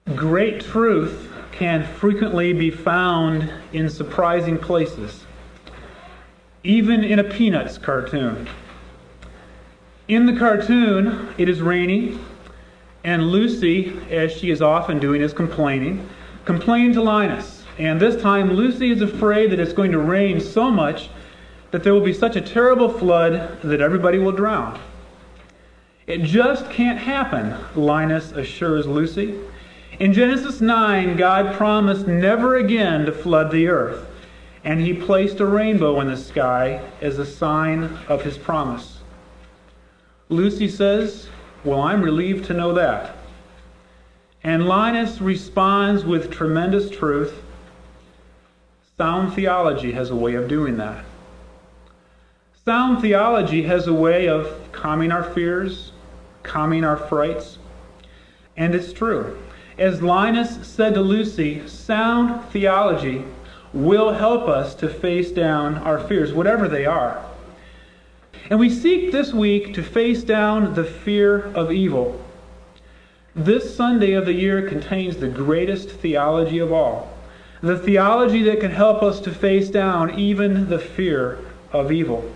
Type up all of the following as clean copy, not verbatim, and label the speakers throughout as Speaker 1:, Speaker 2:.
Speaker 1: Great truth can frequently be found in surprising places, even in a Peanuts cartoon. In the cartoon, it is raining, and Lucy, as she is often doing, is complaining to Linus. And this time, Lucy is afraid that it's going to rain so much that there will be such a terrible flood that everybody will drown. It just can't happen, Linus assures Lucy. In Genesis 9, God promised never again to flood the earth, and He placed a rainbow in the sky as a sign of His promise. Lucy says, "Well, I'm relieved to know that." And Linus responds with tremendous truth. Sound theology has a way of doing that. Sound theology has a way of calming our fears, calming our frights. And it's true. As Linus said to Lucy, sound theology will help us to face down our fears, whatever they are. And we seek this week to face down the fear of evil. This Sunday of the year contains the greatest theology of all, the theology that can help us to face down even the fear of evil.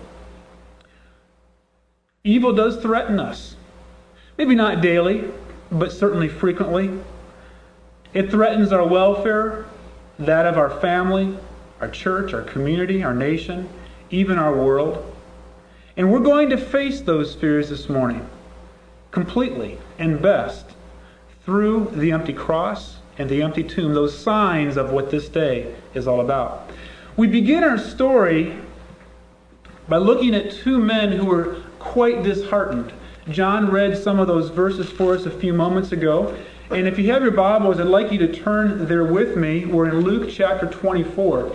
Speaker 1: Evil does threaten us. Maybe not daily, but certainly frequently. It threatens our welfare, that of our family, our church, our community, our nation, even our world. And we're going to face those fears this morning, completely and best, through the empty cross and the empty tomb, those signs of what this day is all about. We begin our story by looking at two men who were quite disheartened. John read some of those verses for us a few moments ago. And if you have your Bibles, I'd like you to turn there with me. We're in Luke chapter 24.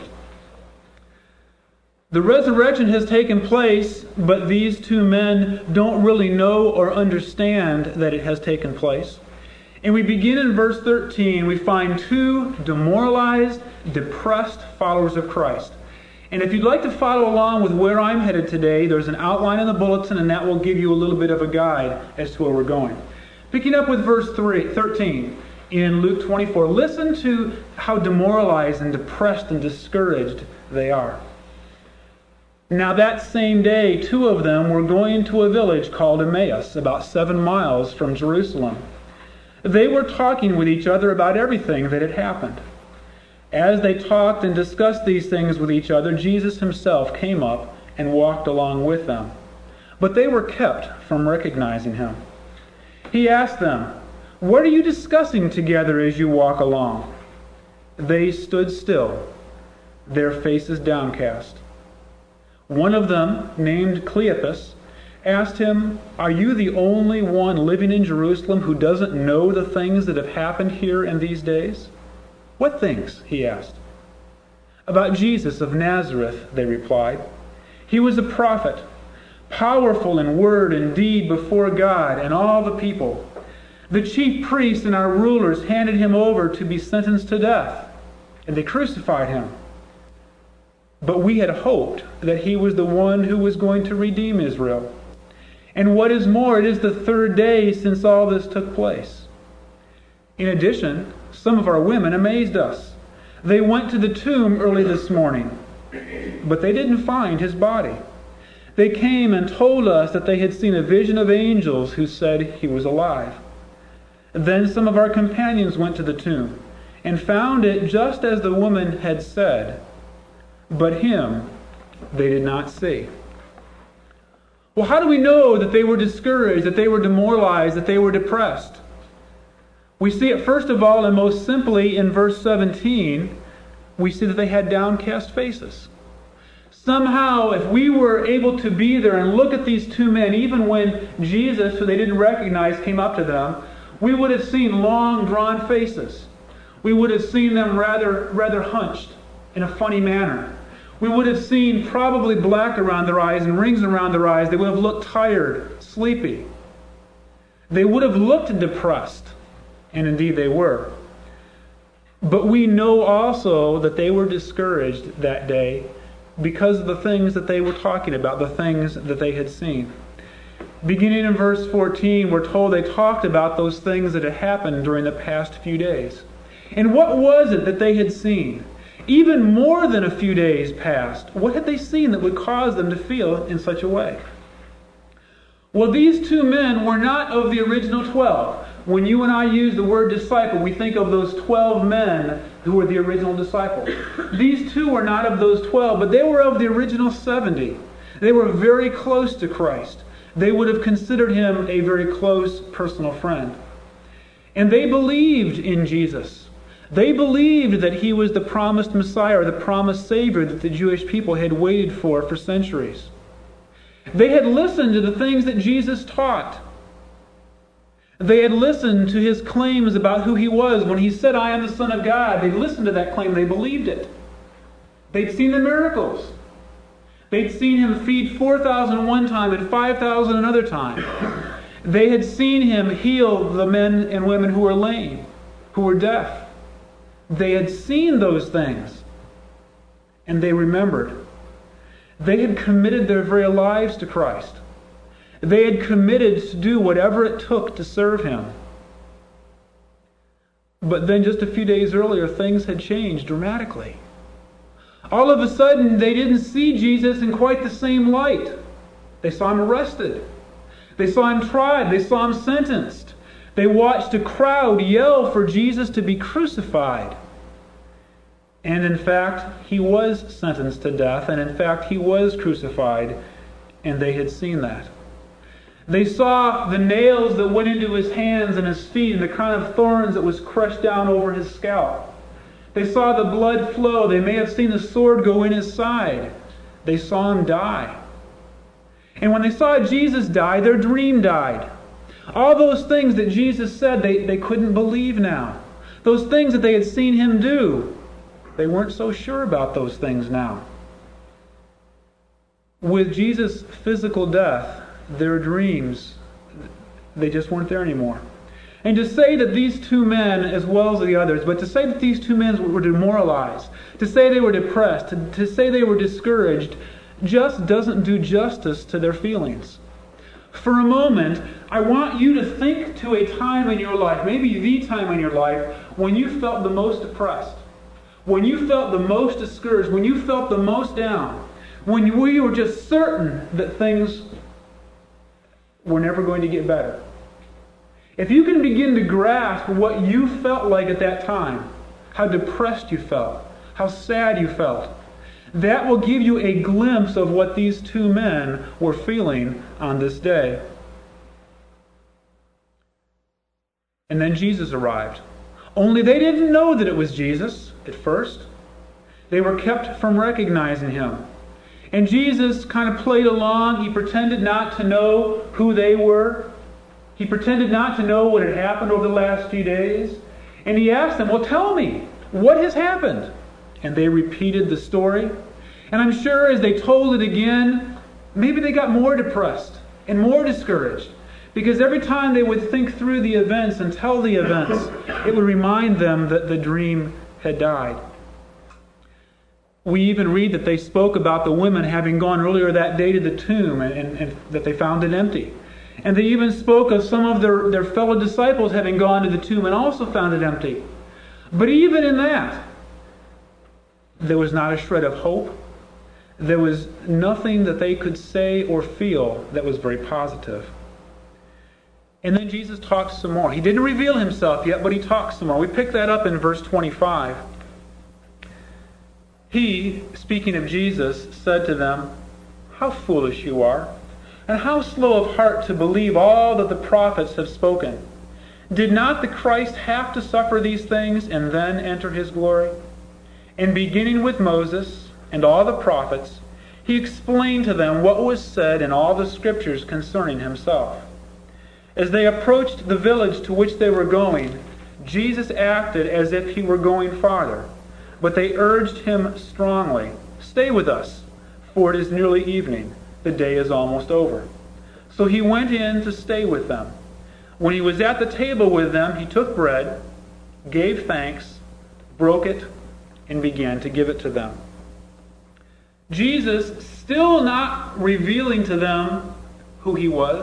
Speaker 1: The resurrection has taken place, but these two men don't really know or understand that it has taken place. And we begin in verse 13. We find two demoralized, depressed followers of Christ. And if you'd like to follow along with where I'm headed today, there's an outline in the bulletin, and that will give you a little bit of a guide as to where we're going. Picking up with verse 13 in Luke 24, listen to how demoralized and depressed and discouraged they are. Now that same day, two of them were going to a village called Emmaus, about 7 miles from Jerusalem. They were talking with each other about everything that had happened. As they talked and discussed these things with each other, Jesus Himself came up and walked along with them. But they were kept from recognizing Him. He asked them, "What are you discussing together as you walk along?" They stood still, their faces downcast. One of them, named Cleopas, asked Him, "Are you the only one living in Jerusalem who doesn't know the things that have happened here in these days?" "What things?" he asked. "About Jesus of Nazareth," they replied. "He was a prophet, powerful in word and deed before God and all the people. The chief priests and our rulers handed Him over to be sentenced to death, and they crucified Him. But we had hoped that He was the one who was going to redeem Israel. And what is more, it is the 3rd day since all this took place. In addition, some of our women amazed us. They went to the tomb early this morning, but they didn't find His body. They came and told us that they had seen a vision of angels who said He was alive. Then some of our companions went to the tomb and found it just as the woman had said, but Him they did not see." Well, how do we know that they were discouraged, that they were demoralized, that they were depressed? We see it first of all and most simply in verse 17. We see that they had downcast faces. Somehow, if we were able to be there and look at these two men, even when Jesus, who they didn't recognize, came up to them, we would have seen long, drawn faces. We would have seen them rather hunched in a funny manner. We would have seen probably black around their eyes and rings around their eyes. They would have looked tired, sleepy. They would have looked depressed, and indeed they were. But we know also that they were discouraged that day because of the things that they were talking about, the things that they had seen. Beginning in verse 14, we're told they talked about those things that had happened during the past few days. And what was it that they had seen? Even more than a few days past, what had they seen that would cause them to feel in such a way? Well, these two men were not of the original 12. When you and I use the word disciple, we think of those 12 men who were the original disciples. These two were not of those 12, but they were of the original 70. They were very close to Christ. They would have considered him a very close personal friend. And they believed in Jesus. They believed that he was the promised Messiah, or the promised Savior that the Jewish people had waited for centuries. They had listened to the things that Jesus taught. They had listened to his claims about who he was. When he said, "I am the Son of God," they listened to that claim. They believed it. They'd seen the miracles. They'd seen him feed 4,000 one time and 5,000 another time. They had seen him heal the men and women who were lame, who were deaf. They had seen those things, and they remembered. They had committed their very lives to Christ. They had committed to do whatever it took to serve him. But then just a few days earlier, things had changed dramatically. All of a sudden, they didn't see Jesus in quite the same light. They saw him arrested. They saw him tried. They saw him sentenced. They watched a crowd yell for Jesus to be crucified. And in fact, he was sentenced to death, and in fact, he was crucified, and they had seen that. They saw the nails that went into his hands and his feet, and the crown of thorns that was crushed down over his scalp. They saw the blood flow. They may have seen the sword go in his side. They saw him die. And when they saw Jesus die, their dream died. All those things that Jesus said, they couldn't believe now. Those things that they had seen him do, they weren't so sure about those things now. With Jesus' physical death, their dreams, they just weren't there anymore. And to say that these two men, as well as the others, but to say that these two men were demoralized, to say they were depressed, to say they were discouraged, just doesn't do justice to their feelings. For a moment, I want you to think to a time in your life, maybe the time in your life, when you felt the most depressed, when you felt the most discouraged, when you felt the most down, when you were just certain that things were never going to get better. If you can begin to grasp what you felt like at that time, how depressed you felt, how sad you felt, that will give you a glimpse of what these two men were feeling on this day. And then Jesus arrived. Only they didn't know that it was Jesus at first. They were kept from recognizing him. And Jesus kind of played along. He pretended not to know who they were. He pretended not to know what had happened over the last few days. And he asked them, "Well, tell me, what has happened?" And they repeated the story. And I'm sure as they told it again, maybe they got more depressed and more discouraged. Because every time they would think through the events and tell the events, it would remind them that the dream had died. We even read that they spoke about the women having gone earlier that day to the tomb and that they found it empty. And they even spoke of some of their fellow disciples having gone to the tomb and also found it empty. But even in that, there was not a shred of hope. There was nothing that they could say or feel that was very positive. And then Jesus talks some more. He didn't reveal himself yet, but he talks some more. We pick that up in verse 25. He, speaking of Jesus, said to them, "How foolish you are, and how slow of heart to believe all that the prophets have spoken. Did not the Christ have to suffer these things and then enter his glory?" And beginning with Moses and all the prophets, he explained to them what was said in all the scriptures concerning himself. As they approached the village to which they were going, Jesus acted as if he were going farther. But they urged him strongly, "Stay with us, for it is nearly evening. The day is almost over." So he went in to stay with them. When he was at the table with them, he took bread, gave thanks, broke it, and began to give it to them. Jesus, still not revealing to them who he was,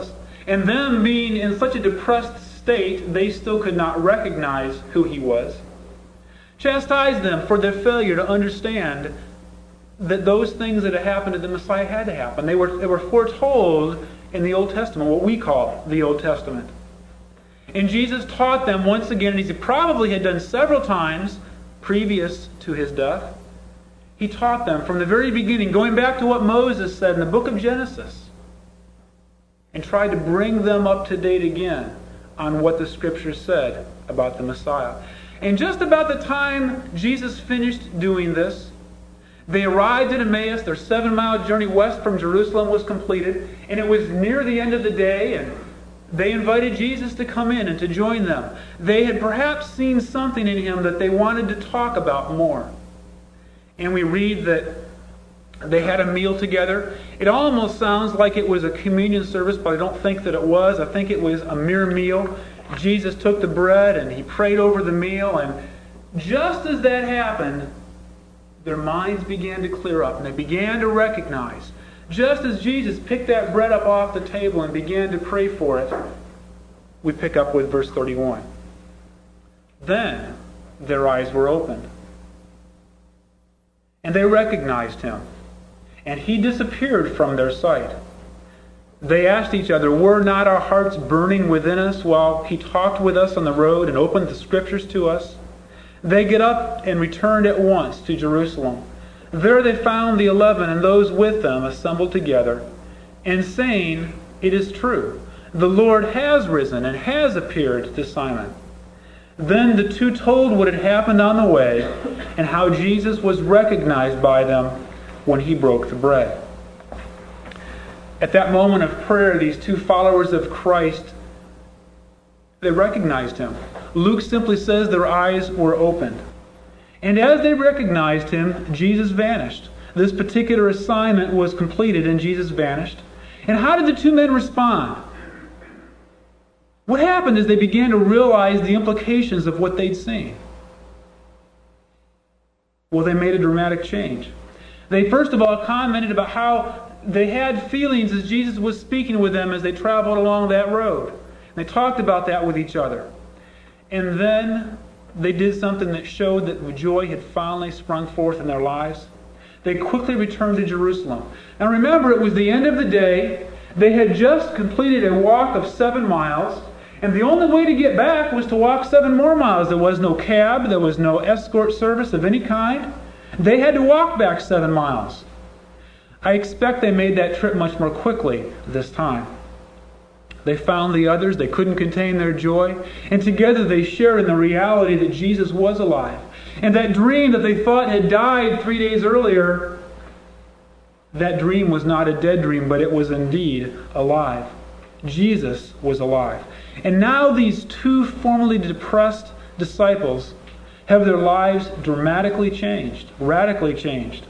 Speaker 1: And them being in such a depressed state, they still could not recognize who he was. Chastised them for their failure to understand that those things that had happened to the Messiah had to happen. They were foretold in the Old Testament, what we call the Old Testament. And Jesus taught them once again, as he probably had done several times previous to his death. He taught them from the very beginning, going back to what Moses said in the book of Genesis, and tried to bring them up to date again on what the Scriptures said about the Messiah. And just about the time Jesus finished doing this, they arrived at Emmaus. Their 7-mile journey west from Jerusalem was completed, and it was near the end of the day, and they invited Jesus to come in and to join them. They had perhaps seen something in him that they wanted to talk about more. And we read that they had a meal together. It almost sounds like it was a communion service, but I don't think that it was. I think it was a mere meal. Jesus took the bread and he prayed over the meal, and just as that happened, their minds began to clear up and they began to recognize. Just as Jesus picked that bread up off the table and began to pray for it, we pick up with verse 31. Then their eyes were opened, and they recognized him, and he disappeared from their sight. They asked each other, "Were not our hearts burning within us while he talked with us on the road and opened the Scriptures to us?" They get up and returned at once to Jerusalem. There they found the 11 and those with them assembled together, and saying, "It is true, the Lord has risen and has appeared to Simon." Then the two told what had happened on the way and how Jesus was recognized by them when he broke the bread. At that moment of prayer, these two followers of Christ, they recognized him. Luke simply says their eyes were opened. And as they recognized him, Jesus vanished. This particular assignment was completed and Jesus vanished. And how did the two men respond? What happened as they began to realize the implications of what they'd seen? Well, they made a dramatic change. They first of all commented about how they had feelings as Jesus was speaking with them as they traveled along that road. And they talked about that with each other. And then they did something that showed that joy had finally sprung forth in their lives. They quickly returned to Jerusalem. Now remember, it was the end of the day. They had just completed a walk of 7 miles. And the only way to get back was to walk 7 more miles. There was no cab. There was no escort service of any kind. They had to walk back 7 miles. I expect they made that trip much more quickly this time. They found the others. They couldn't contain their joy. And together they shared in the reality that Jesus was alive. And that dream that they thought had died 3 days earlier, that dream was not a dead dream, but it was indeed alive. Jesus was alive. And now these two formerly depressed disciples have their lives dramatically changed, radically changed.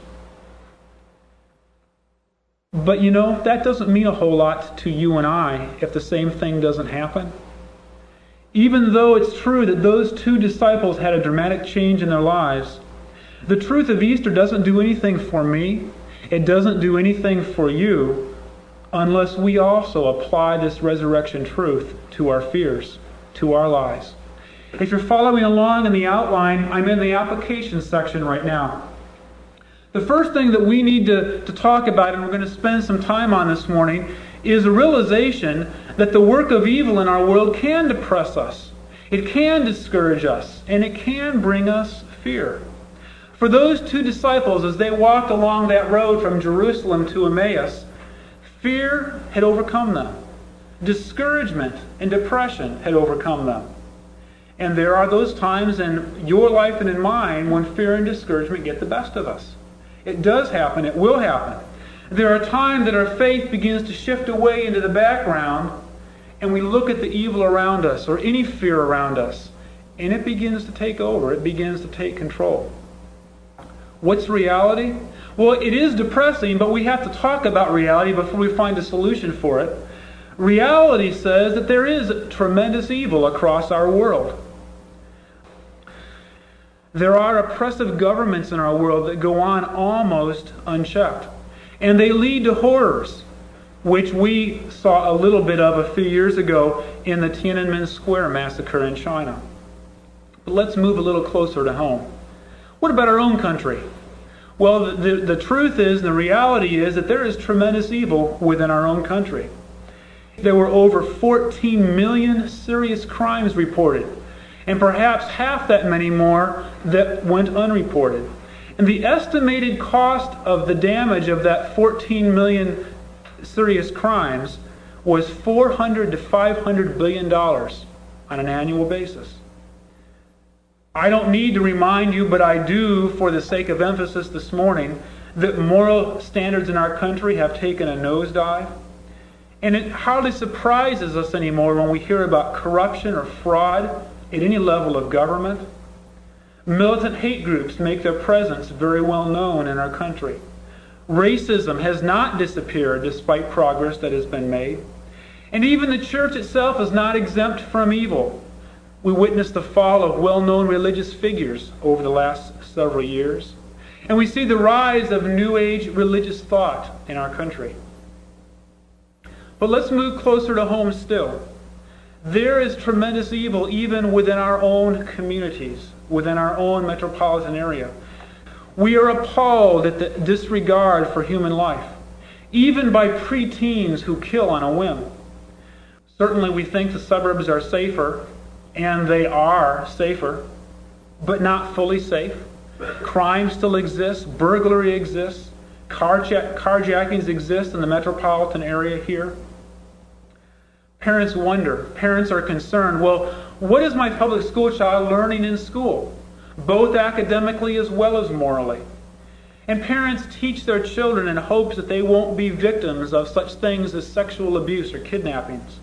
Speaker 1: But you know, that doesn't mean a whole lot to you and I if the same thing doesn't happen. Even though it's true that those two disciples had a dramatic change in their lives, the truth of Easter doesn't do anything for me. It doesn't do anything for you unless we also apply this resurrection truth to our fears, to our lives. If you're following along in the outline, I'm in the application section right now. The first thing that we need to talk about, and we're going to spend some time on this morning, is a realization that the work of evil in our world can depress us. It can discourage us, and it can bring us fear. For those two disciples, as they walked along that road from Jerusalem to Emmaus, fear had overcome them. Discouragement and depression had overcome them. And there are those times in your life and in mine when fear and discouragement get the best of us. It does happen. It will happen. There are times that our faith begins to shift away into the background and we look at the evil around us or any fear around us, and it begins to take over. It begins to take control. What's reality? Well, it is depressing, but we have to talk about reality before we find a solution for it. Reality says that there is tremendous evil across our world. There are oppressive governments in our world that go on almost unchecked. And they lead to horrors. which we saw a little bit of a few years ago in the Tiananmen Square massacre in China. But let's move a little closer to home. What about our own country? Well, the truth is, the reality is that there is tremendous evil within our own country. There were over 14 million serious crimes reported, and perhaps half that many more that went unreported. And the estimated cost of the damage of that 14 million serious crimes was $400 to $500 billion on an annual basis. I don't need to remind you, but I do for the sake of emphasis this morning, that moral standards in our country have taken a nosedive. And it hardly surprises us anymore when we hear about corruption or fraud at any level of government. Militant hate groups make their presence very well known in our country. Racism has not disappeared despite progress that has been made. And even the church itself is not exempt from evil. We witnessed the fall of well-known religious figures over the last several years. And we see the rise of New Age religious thought in our country. But let's move closer to home still. There is tremendous evil even within our own communities, within our own metropolitan area. We are appalled at the disregard for human life, even by preteens who kill on a whim. Certainly we think the suburbs are safer, and they are safer, but not fully safe. Crime still exists, burglary exists, carjackings exist in the metropolitan area here. Parents wonder, parents are concerned, well, what is my public school child learning in school, both academically as well as morally? And parents teach their children in hopes that they won't be victims of such things as sexual abuse or kidnappings.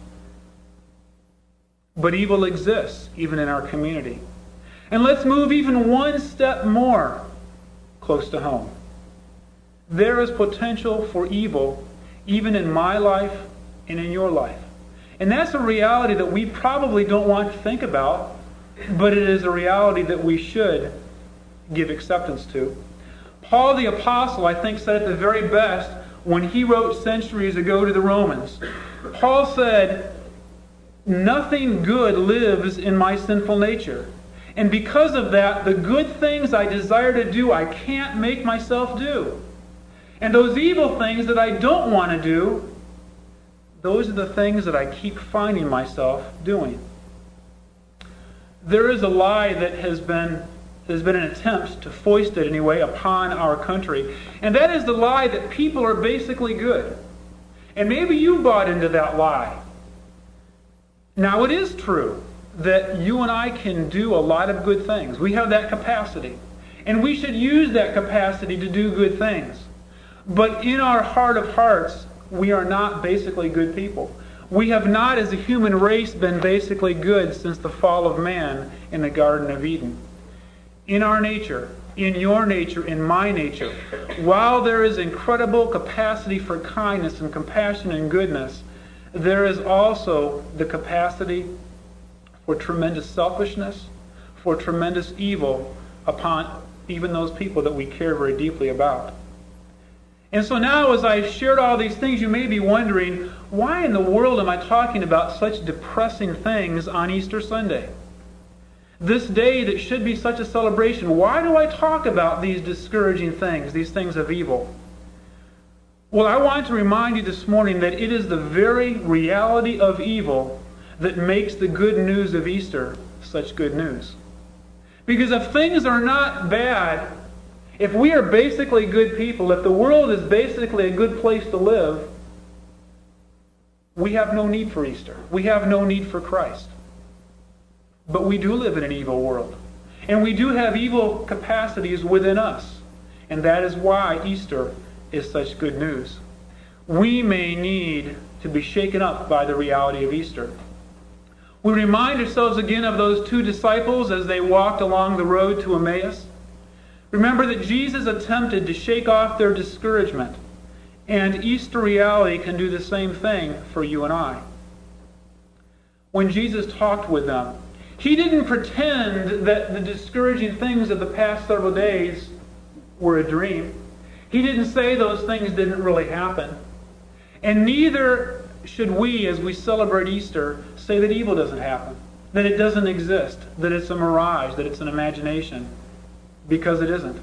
Speaker 1: But evil exists even in our community. And let's move even one step more close to home. There is potential for evil even in my life and in your life. And that's a reality that we probably don't want to think about, but it is a reality that we should give acceptance to. Paul the Apostle, I think, said it the very best when he wrote centuries ago to the Romans. Paul said, "Nothing good lives in my sinful nature. And because of that, the good things I desire to do, I can't make myself do. And those evil things that I don't want to do, those are the things that I keep finding myself doing." There is a lie that has been an attempt to foist it anyway upon our country. And that is the lie that people are basically good. And maybe you bought into that lie. Now, it is true that you and I can do a lot of good things. We have that capacity. And we should use that capacity to do good things. But in our heart of hearts, we are not basically good people. We have not, as a human race, been basically good since the fall of man in the Garden of Eden. In our nature, in your nature, in my nature, while there is incredible capacity for kindness and compassion and goodness, there is also the capacity for tremendous selfishness, for tremendous evil upon even those people that we care very deeply about. And so now, as I shared all these things, you may be wondering, why in the world am I talking about such depressing things on Easter Sunday? This day that should be such a celebration, why do I talk about these discouraging things, these things of evil? Well, I want to remind you this morning that it is the very reality of evil that makes the good news of Easter such good news. Because if things are not bad, if we are basically good people, if the world is basically a good place to live, we have no need for Easter. We have no need for Christ. But we do live in an evil world. And we do have evil capacities within us. And that is why Easter is such good news. We may need to be shaken up by the reality of Easter. We remind ourselves again of those two disciples as they walked along the road to Emmaus. Remember that Jesus attempted to shake off their discouragement, and Easter reality can do the same thing for you and I. When Jesus talked with them, he didn't pretend that the discouraging things of the past several days were a dream. He didn't say those things didn't really happen. And neither should we, as we celebrate Easter, say that evil doesn't happen, that it doesn't exist, that it's a mirage, that it's an imagination, because it isn't.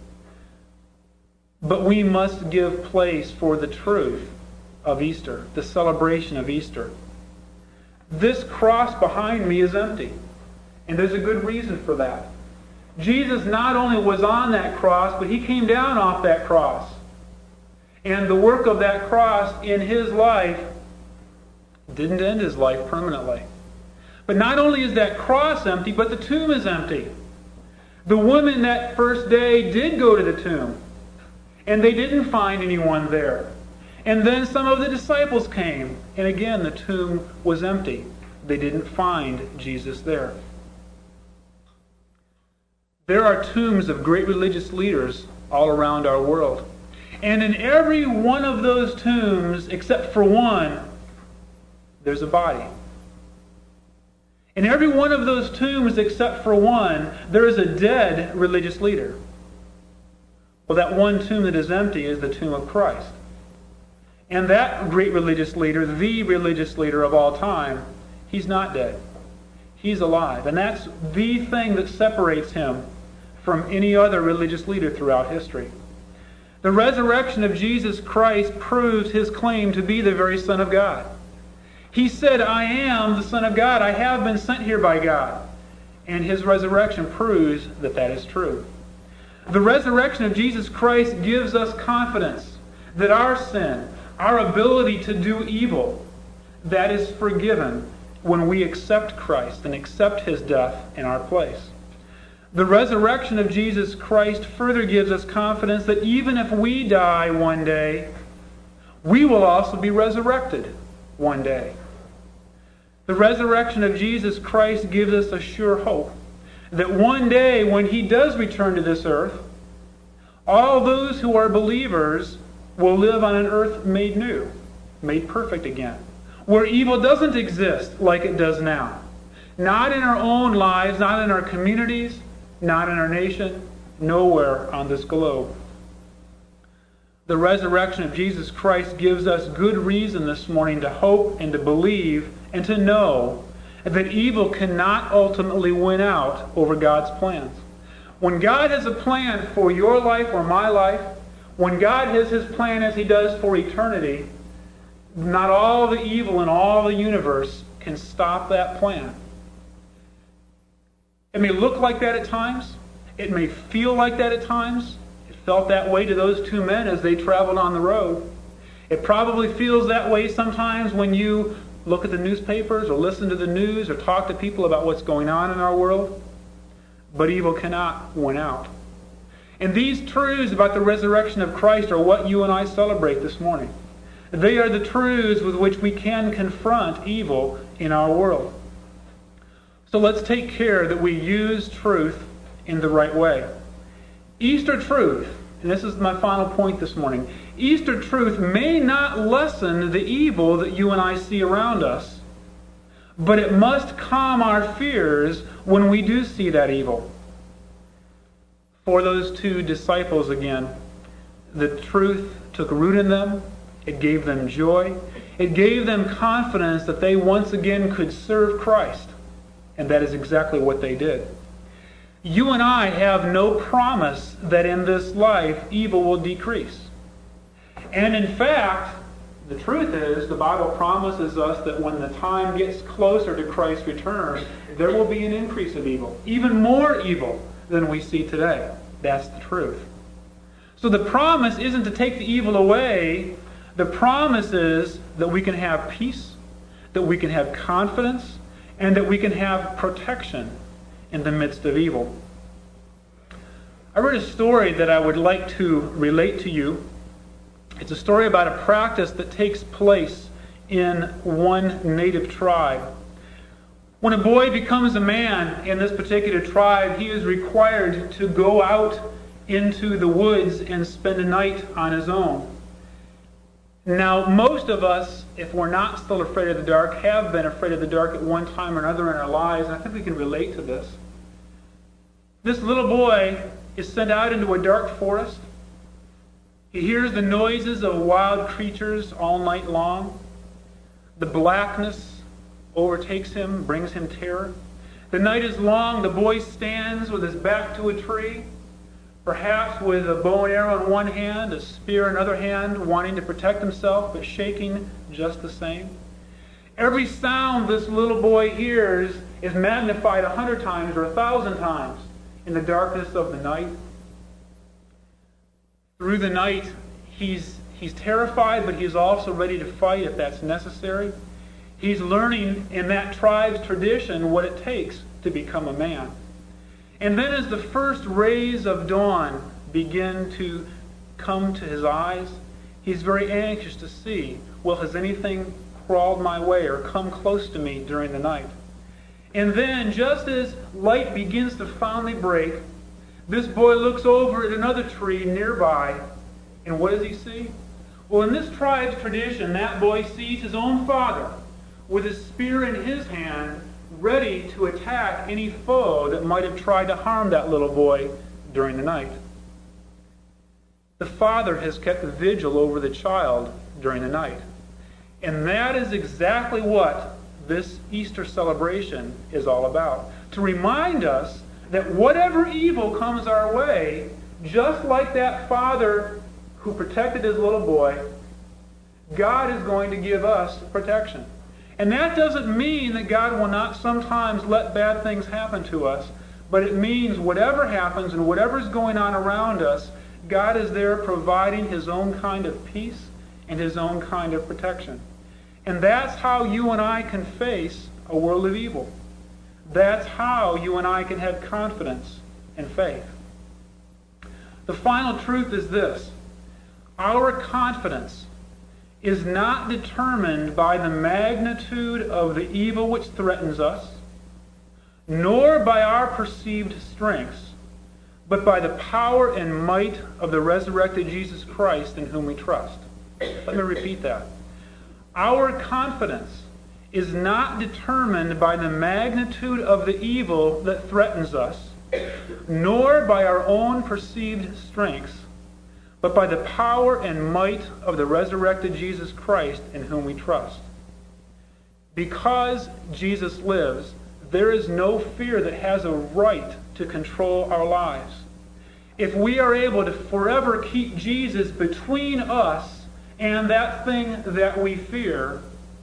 Speaker 1: But we must give place for the truth of Easter, the celebration of Easter. This cross behind me is empty, and there's a good reason for that. Jesus not only was on that cross, but he came down off that cross. And the work of that cross in his life didn't end his life permanently. But not only is that cross empty, but the tomb is empty. The women that first day did go to the tomb, and they didn't find anyone there. And then some of the disciples came, and again the tomb was empty. They didn't find Jesus there. There are tombs of great religious leaders all around our world. And in every one of those tombs, except for one, there's a body. In every one of those tombs, except for one, there is a dead religious leader. Well, that one tomb that is empty is the tomb of Christ. And that great religious leader, the religious leader of all time, he's not dead. He's alive. And that's the thing that separates him from any other religious leader throughout history. The resurrection of Jesus Christ proves his claim to be the very Son of God. He said, I am the Son of God. I have been sent here by God. And his resurrection proves that that is true. The resurrection of Jesus Christ gives us confidence that our sin, our ability to do evil, that is forgiven when we accept Christ and accept his death in our place. The resurrection of Jesus Christ further gives us confidence that even if we die one day, we will also be resurrected one day. The resurrection of Jesus Christ gives us a sure hope that one day when he does return to this earth, all those who are believers will live on an earth made new, made perfect again, where evil doesn't exist like it does now. Not in our own lives, not in our communities, not in our nation, nowhere on this globe. The resurrection of Jesus Christ gives us good reason this morning to hope and to believe and to know that evil cannot ultimately win out over God's plans. When God has a plan for your life or my life, when God has his plan as he does for eternity, not all the evil in all the universe can stop that plan. It may look like that at times. It may feel like that at times. It felt that way to those two men as they traveled on the road. It probably feels that way sometimes when you look at the newspapers or listen to the news or talk to people about what's going on in our world. But evil cannot win out. And these truths about the resurrection of Christ are what you and I celebrate this morning. They are the truths with which we can confront evil in our world. So let's take care that we use truth in the right way. Easter truth, and this is my final point this morning, Easter truth may not lessen the evil that you and I see around us, but it must calm our fears when we do see that evil. For those two disciples again, the truth took root in them. It gave them joy. It gave them confidence that they once again could serve Christ. And that is exactly what they did. You and I have no promise that in this life evil will decrease. And in fact, the truth is, the Bible promises us that when the time gets closer to Christ's return, there will be an increase of evil. Even more evil than we see today. That's the truth. So the promise isn't to take the evil away. The promise is that we can have peace, that we can have confidence, and that we can have protection in the midst of evil. I read a story that I would like to relate to you. It's a story about a practice that takes place in one native tribe. When a boy becomes a man in this particular tribe, he is required to go out into the woods and spend a night on his own. Now, most of us, if we're not still afraid of the dark, have been afraid of the dark at one time or another in our lives, and I think we can relate to this. This little boy is sent out into a dark forest. He hears the noises of wild creatures all night long. The blackness overtakes him, brings him terror. The night is long. The boy stands with his back to a tree, perhaps with a bow and arrow in one hand, a spear in another hand, wanting to protect himself, but shaking just the same. Every sound this little boy hears is magnified 100 times or 1,000 times in the darkness of the night. Through the night, he's terrified, but he's also ready to fight if that's necessary. He's learning in that tribe's tradition what it takes to become a man. And then as the first rays of dawn begin to come to his eyes, he's very anxious to see, well, has anything crawled my way or come close to me during the night? And then, just as light begins to finally break, this boy looks over at another tree nearby, and what does he see? Well, in this tribe's tradition, that boy sees his own father with a spear in his hand, ready to attack any foe that might have tried to harm that little boy during the night. The father has kept a vigil over the child during the night. And that is exactly what this Easter celebration is all about. To remind us that whatever evil comes our way, just like that father who protected his little boy, God is going to give us protection. And that doesn't mean that God will not sometimes let bad things happen to us, but it means whatever happens and whatever's going on around us, God is there providing his own kind of peace and his own kind of protection. And that's how you and I can face a world of evil. That's how you and I can have confidence and faith. The final truth is this: our confidence is not determined by the magnitude of the evil which threatens us, nor by our perceived strengths, but by the power and might of the resurrected Jesus Christ in whom we trust. Let me repeat that. Our confidence is not determined by the magnitude of the evil that threatens us, nor by our own perceived strengths, but by the power and might of the resurrected Jesus Christ in whom we trust. Because Jesus lives, there is no fear that has a right to control our lives. If we are able to forever keep Jesus between us and that thing that we fear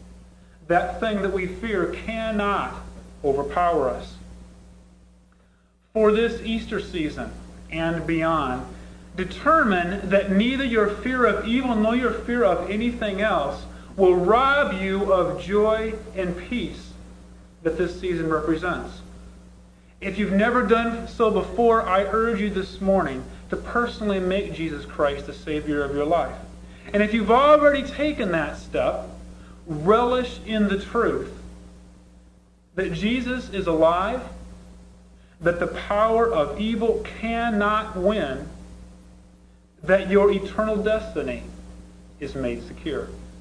Speaker 1: cannot overpower us. For this Easter season and beyond, determine that neither your fear of evil nor your fear of anything else will rob you of joy and peace that this season represents. If you've never done so before, I urge you this morning to personally make Jesus Christ the Savior of your life. And if you've already taken that step, relish in the truth that Jesus is alive, that the power of evil cannot win, that your eternal destiny is made secure.